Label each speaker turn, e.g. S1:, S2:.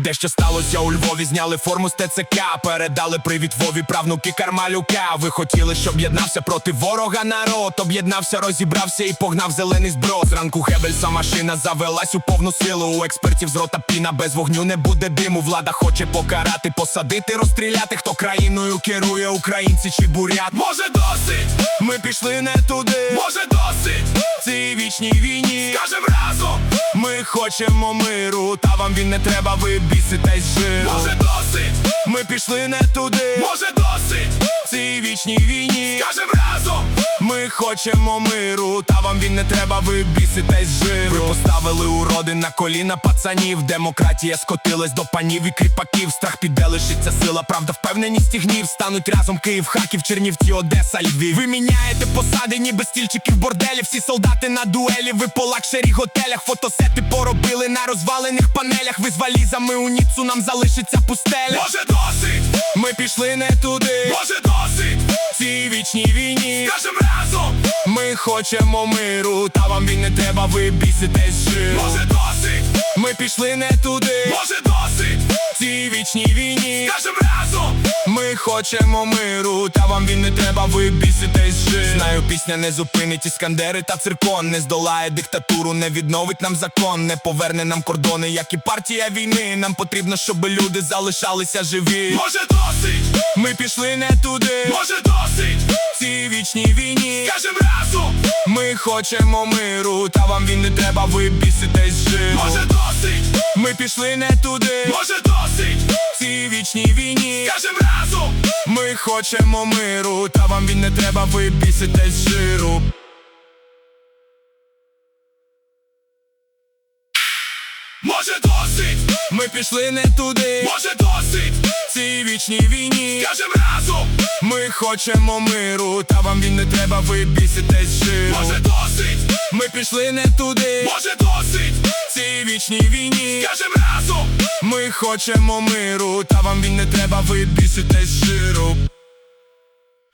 S1: Дещо сталося у Львові, зняли форму з ТЦК, передали привіт Вові, правнуки Кармалюка. Ви хотіли, щоб єднався проти ворога народ, об'єднався, розібрався і погнав зелений зброд. Зранку Геббельса машина завелась у повну силу, у експертів з рота піна, без вогню не буде диму. Влада хоче покарати, посадити, розстріляти. Хто країною керує, українці чи бурят? Може досить, ми пішли не туди. Може досить, цій вічній війні. Скажем разом, ми хочемо миру, та вам він не треба, ви біситесь жиру. Може досить, ми пішли не туди. Може досить, цій вічній війні. Скажем разом, ми хочемо миру, та вам він не треба, ви біситесь жиру. Ви поставили уроди на коліна пацанів, демократія скотилась до панів і кріпаків. Страх піде, лишиться сила, правда, впевненість і гнів. Стануть разом Київ, Харків, Чернівці, Одеса, Львів. Ви міняєте посади, ніби стільчики в борделі. Всі солдати на дуелі, ви по лакшері готелях. Фотосети поробили на розвалених панелях. Ви з валізами у Ніццу, нам залишиться пустеля. Може досить, ми пішли не туди. Може досить, цій вічній війні. Скажем разом, ми хочемо миру, та вам він не треба, ви біситесь жиру. Може досить, ми пішли не туди. Може досить, цій вічній війні. Скажем разом, ми хочемо миру, та вам він не треба, ви біситесь жиру. Знаю, пісня не зупинить іскандери та циркон, не здолає диктатуру, не відновить нам закон, не поверне нам кордони, як і партія війни. Нам потрібно, щоб люди залишалися живі. Може досить, ми пішли не туди. Може досить, цій вічній війні. Скажем разом, ми хочемо миру, та вам він не треба, ви біситесь жиру. Може досить, ми пішли не туди. Може досить, цій вічній війні. Скажем разом, ми хочемо миру, та вам він не треба, ви біситесь жиру. Може досить, ми пішли не туди. Може досить, цій вічній війні. Скажем разом, ми хочемо миру, та вам він не треба, ви біситесь жиру. Може досить, ми пішли не туди. Може досить, цій вічній війні. Скажем разом, ми хочемо миру, та вам він не треба, ви біситесь жиру.